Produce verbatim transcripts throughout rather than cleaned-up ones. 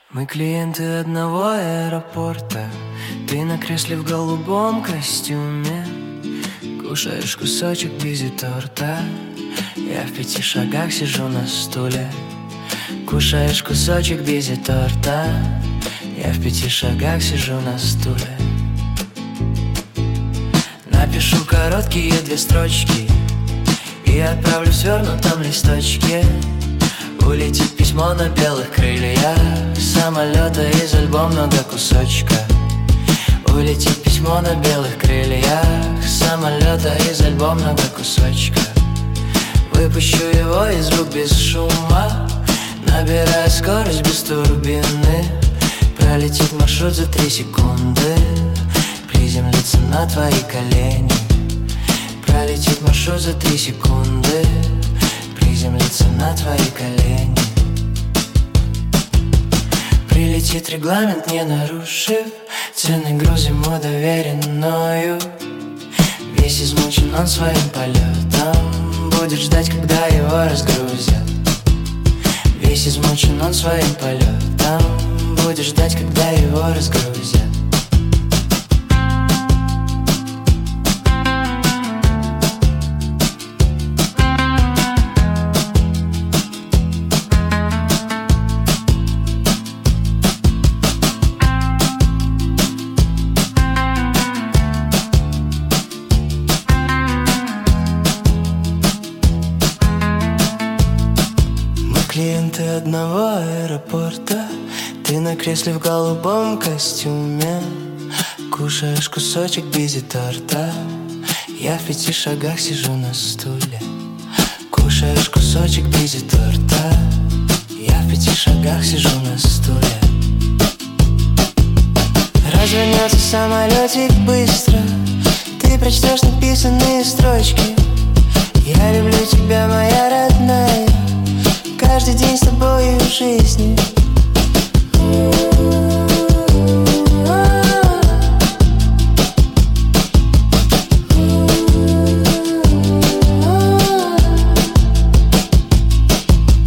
Мы клиенты одного аэропорта. Ты на кресле в голубом костюме, кушаешь кусочек бизи-торта. Я в пяти шагах сижу на стуле. Кушаешь кусочек бизи-торта. Я в пяти шагах сижу на стуле. Напишу короткие две строчки и отправлю в свернутом листочке. Улетит письмо на белых крыльях самолета, из альбомного кусочка. Улетит письмо на белых крыльях самолета, из альбомного кусочка. Выпущу его из рук без шума, набирая скорость без турбины. Пролетит маршрут за три секунды, приземлится на твои колени. Пролетит маршрут за три секунды, приземлится на твои колени. Прилетит регламент, не нарушив, ценный груз ему доверен мною. Весь измучен он своим полетом, будет ждать, когда его разгрузят. Весь измучен он своим полетом, будет ждать, когда его разгрузят. Клиенты одного аэропорта. Ты на кресле в голубом костюме, кушаешь кусочек бизи-торта. Я в пяти шагах сижу на стуле. Кушаешь кусочек бизи-торта. Я в пяти шагах сижу на стуле. Развернется самолетик быстро, ты прочтешь написанные строчки. Я люблю тебя, моя родная, каждый день с тобою в жизни.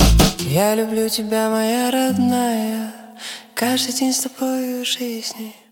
Я люблю тебя, моя родная, каждый день с тобою в жизни.